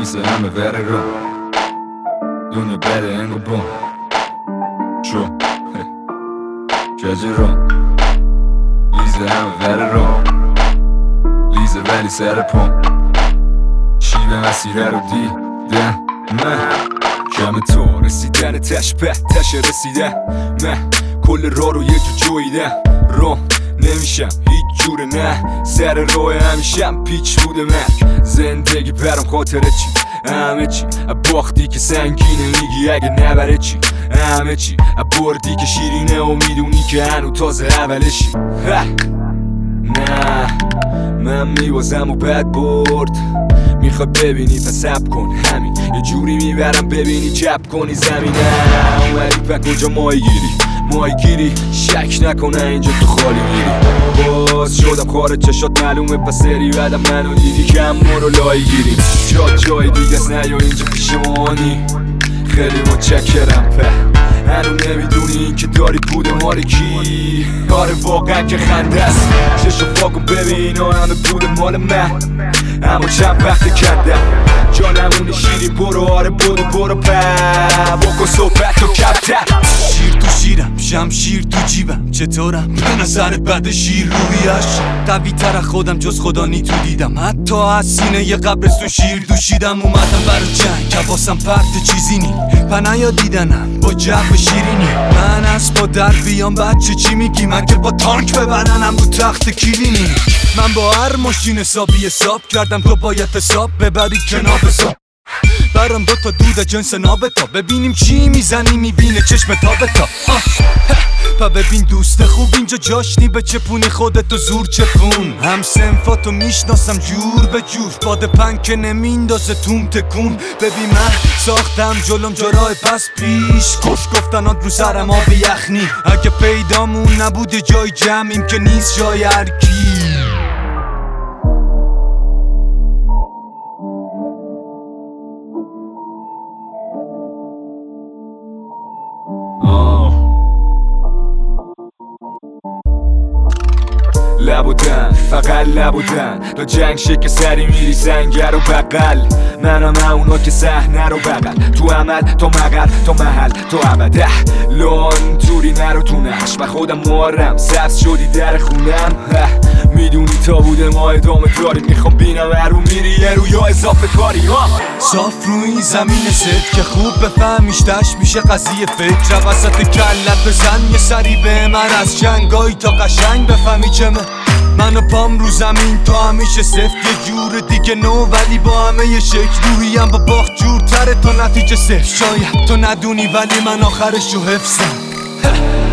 Lyser همه vere رو دنیا بده انگو بون شو کجی رو Lyser همه vere رو Lyser ولی سر پون شیوه مسیره رو دیدم من کم تو رسیدن تش به تش رسیدن من کل راه رو یه جو جویدم رو نمیشم هیچ جوره نه سر راه همیشم پیچ بوده من زندگی برام خاطره چی همه چی باختی که سنگینه میگی اگه نبره چی همه چی بردی که شیرینه و میدونی که هنو تازه اولشی نه من میوازم و بد برد میخوای ببینی پس سب کن همین یه جوری میبرم ببینی چپ کنی زمینه اومدی پا کجا ماهی گیری شک نکنه اینجا تو خالی میری باز شدم خارج چشات معلومه پس سری بعدم منو دیدی که هم ما رو لایی گیری جای دیگه است نه یا اینجا پیش مانی خیلی متشکرم هنو نمیدونی این که داری بوده مال کی آره واقعا که خنده است چشو فاکن ببین همه بوده مال من اما چند وقت کردم جانمونی شیرین برو آره برو بکن صحبت و کبتر شیر تو شیرم شمشیر تو جیبم چطورم به نظرت بد شیر رویش قوی تر خودم جز خدا نی تو دیدم حتی از سینه یه قبرستون شیر دوشیدم اومدم برای جنگ حواسم پرت چیزی نی پنایا دیدنم با جو شیرینی من از با در بیام بچه چی میگی من که با تانک ببرنم رو تخت کلینی من با هر ماشین حساب کردم تو باید حساب ببری کنار حساب برام دوتا دود جنس نابتا ببینیم چی میزنی میبینه چشم تابتا پا ببین دوست خوب اینجا جاش نی به چپونی خودتو زور چپون هم سنفاتو میشناسم جور به جور باد پنک نمیندازه توم تکون ببین من ساختم جلوم جرای پس پیش کش گفتنات رو سرم آب یخنی اگه پیدامون نبوده جای جمعیم که نیست جای هرکی لبودن فقط لبودن تا جنگ شکل سری میری سنگر و بقل منم اونا که صحنه رو بغل تو عمل تا مقر تا محل تا ابده لان توری نرو تو نقش و خودم مارم سبز شدی در خونم میدونی تا بوده ما ادامه داریم میخوام بینم هر رو میری یه رو یا اضافه کاری صاف روی زمین ست که خوب بفهمیش تش میشه قضیه فکر وسط کلت بزن یه سری به من از جنگایی تا قشنگ بفهمی چمه من و پام رو زمین تا همیشه سفت یه جور دیگه نو ولی با همه یه شکل روحیم با باخت جورتره تا نتیجه صفر شاید تو ندونی ولی من آخرشو حفظم